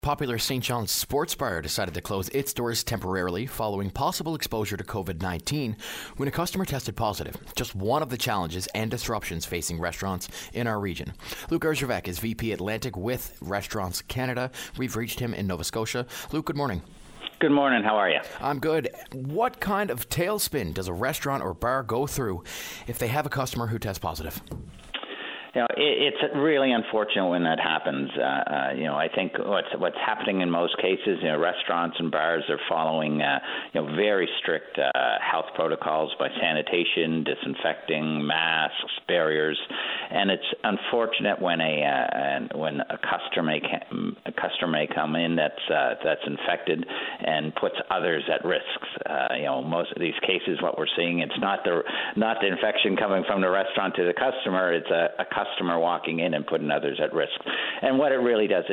Popular St. John's Sports Bar decided to close its doors temporarily following possible exposure to COVID-19 when a customer tested positive. Just one of the challenges and disruptions facing restaurants in our region. Luke Erzsébek is VP Atlantic with Restaurants Canada. We've reached him in Nova Scotia. Luke, good morning. Good morning. How are you? I'm good. What kind of tailspin does a restaurant or bar go through if they have a customer who tests positive? It's really unfortunate when that happens. I think what's happening in most cases, restaurants and bars are following, very strict health protocols by sanitation, disinfecting, masks, barriers, and it's unfortunate when a customer may come in that's infected and puts others at risk. Most of these cases, what we're seeing, it's not the infection coming from the restaurant to the customer. It's a customer walking in and putting others at risk. And what it really does,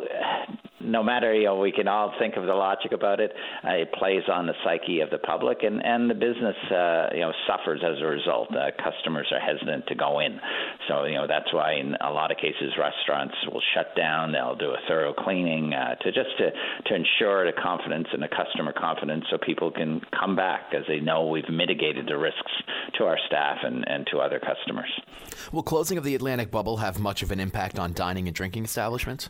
no matter, we can all think of the logic about it, it plays on the psyche of the public, and the business, suffers as a result. Customers are hesitant to go in. So, that's why in a lot of cases restaurants will shut down. They'll do a thorough cleaning to ensure the confidence and the customer confidence so people can come back as they know we've mitigated the risks to our staff and to other customers. Will closing of the Atlantic bubble have much of an impact on dining and drinking establishments?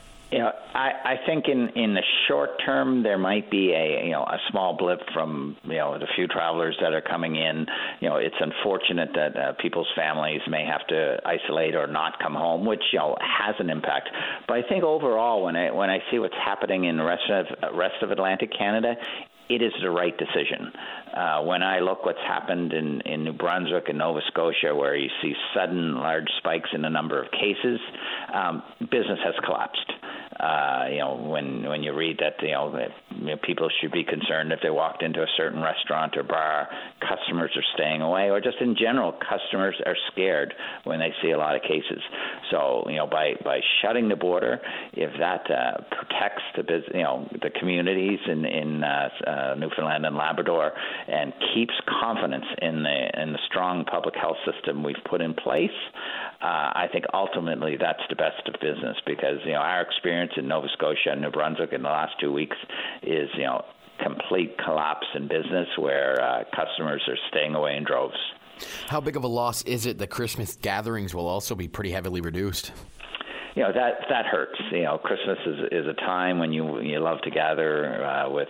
I think in the short term there might be a small blip from the few travelers that are coming in. It's unfortunate that people's families may have to isolate or not come home, which has an impact. But I think overall, when I see what's happening in the rest of Atlantic Canada, it is the right decision. When I look what's happened in New Brunswick and Nova Scotia, where you see sudden large spikes in the number of cases, business has collapsed. When you read that, people should be concerned if they walked into a certain restaurant or bar, customers are staying away, or just in general, customers are scared when they see a lot of cases. So, by shutting the border, if that protects the communities in Newfoundland and Labrador and keeps confidence in the strong public health system we've put in place, I think ultimately that's the best of business, because our experience in Nova Scotia and New Brunswick in the last 2 weeks is complete collapse in business where customers are staying away in droves. How big of a loss is it that Christmas gatherings will also be pretty heavily reduced? That hurts. Christmas is a time when you love to gather with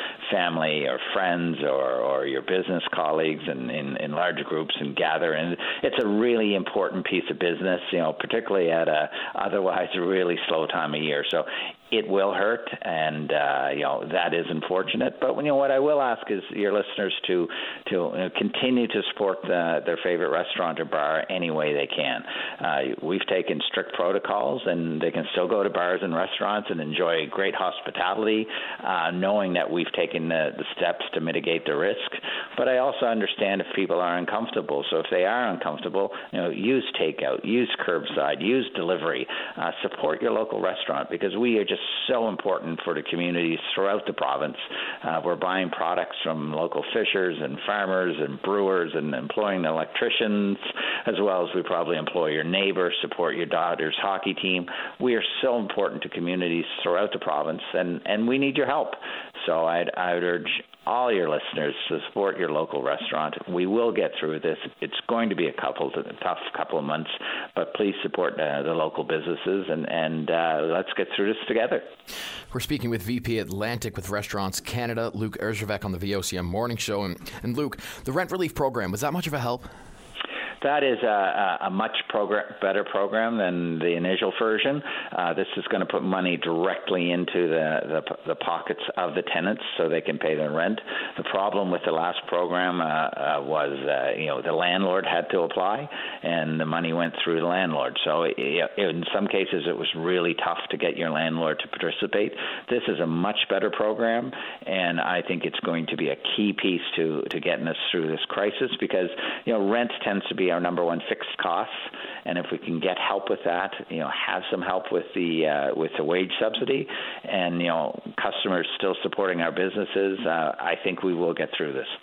family or friends or your business colleagues and in larger groups and gather. And it's a really important piece of business, particularly at a otherwise really slow time of year. So it will hurt, and that is unfortunate. But what I will ask is your listeners to continue to support their favorite restaurant or bar any way they can. We've taken strict protocols, and they can still go to bars and restaurants and enjoy great hospitality, knowing that we've taken the steps to mitigate the risk. But I also understand if people are uncomfortable. So if they are uncomfortable, use takeout, use curbside, use delivery, support your local restaurant, because we are just so important for the communities throughout the province. We're buying products from local fishers and farmers and brewers and employing electricians, as well as we probably employ your neighbor, support your daughter's hockey team. We are so important to communities throughout the province, and we need your help. So I'd urge all your listeners to support your local restaurant. We will get through this. It's going to be a tough couple of months, but please support the local businesses and let's get through this together. We're speaking with VP Atlantic with Restaurants Canada, Luke Erzsébek on the VOCM Morning Show. And Luke, the rent relief program, was that much of a help? That is a much better program than the initial version. This is going to put money directly into the pockets of the tenants so they can pay their rent. The problem with the last program was the landlord had to apply, and the money went through the landlord. So in some cases it was really tough to get your landlord to participate. This is a much better program, and I think it's going to be a key piece to getting us through this crisis, because rent tends to be our number one fixed costs, and if we can get help with that, have some help with the wage subsidy, and customers still supporting our businesses, I think we will get through this.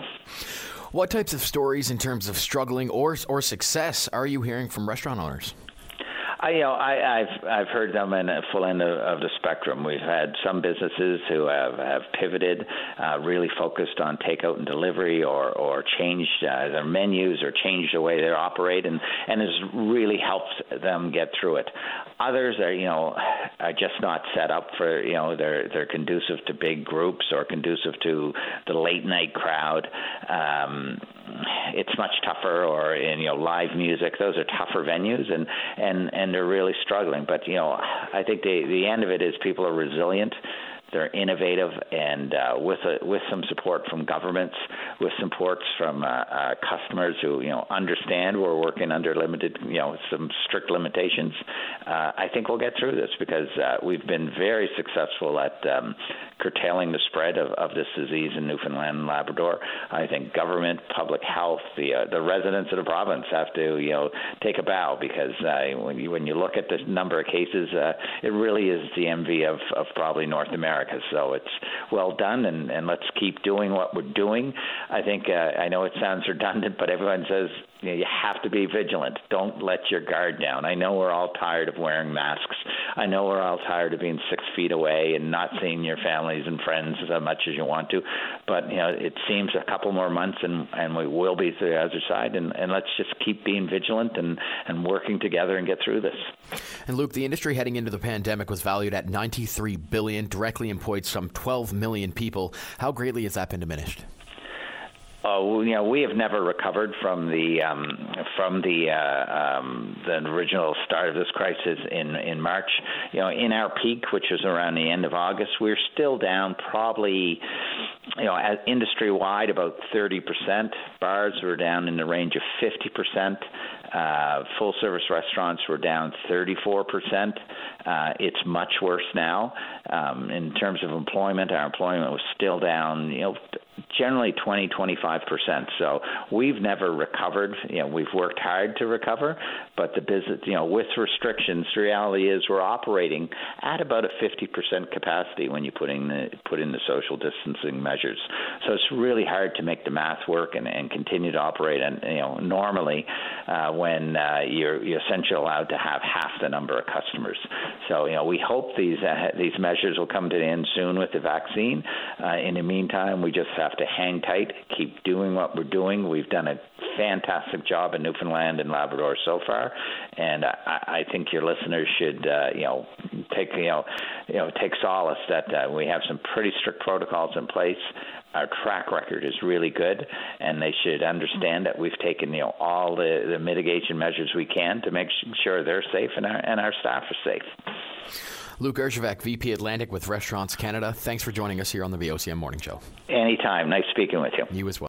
What types of stories in terms of struggling or success are you hearing from restaurant owners? I've heard them in a full end of the spectrum. We've had some businesses who have pivoted, really focused on takeout and delivery, or changed their menus or changed the way they operate, and has really helped them get through it. Others are just not set up for, they're conducive to big groups or conducive to the late night crowd. It's much tougher, or in live music, those are tougher venues, and they're really struggling. But I think the end of it is people are resilient. They're innovative, and with some support from governments, with supports from customers who understand we're working under limited, some strict limitations. I think we'll get through this, because we've been very successful at curtailing the spread of this disease in Newfoundland and Labrador. I think government, public health, the residents of the province have to take a bow, because when you look at the number of cases, it really is the envy of probably North America. So it's well done, and let's keep doing what we're doing. I think I know it sounds redundant, but everyone says you have to be vigilant. Don't let your guard down. I know we're all tired of wearing masks. I know we're all tired of being 6 feet away and not seeing your families and friends as much as you want to. But it seems a couple more months, and we will be to the other side. And let's just keep being vigilant and working together and get through this. And Luke, the industry heading into the pandemic was valued at $93 billion, directly employed some 12 million people. How greatly has that been diminished? We have never recovered from the original start of this crisis in March. In our peak, which was around the end of August, we're still down probably, industry-wide about 30%. Bars were down in the range of 50%. Full-service restaurants were down 34%. It's much worse now. In terms of employment, our employment was still down, generally 20-25%. So we've never recovered. We've worked hard to recover, but the business, with restrictions, the reality is we're operating at about a 50% capacity when you put in the social distancing measures. So it's really hard to make the math work and continue to operate. And normally, when you're essentially allowed to have half the number of customers. So we hope these measures will come to an end soon with the vaccine. In the meantime, we just have to hang tight, keep doing what we're doing. We've done a fantastic job in Newfoundland and Labrador so far, and I think your listeners should take solace that we have some pretty strict protocols in place. Our track record is really good, and they should understand that we've taken all the mitigation measures we can to make sure they're safe and our staff are safe. Luke Erzsébek, VP Atlantic with Restaurants Canada, thanks for joining us here on the VOCM Morning Show. Anytime. Nice speaking with you. You as well.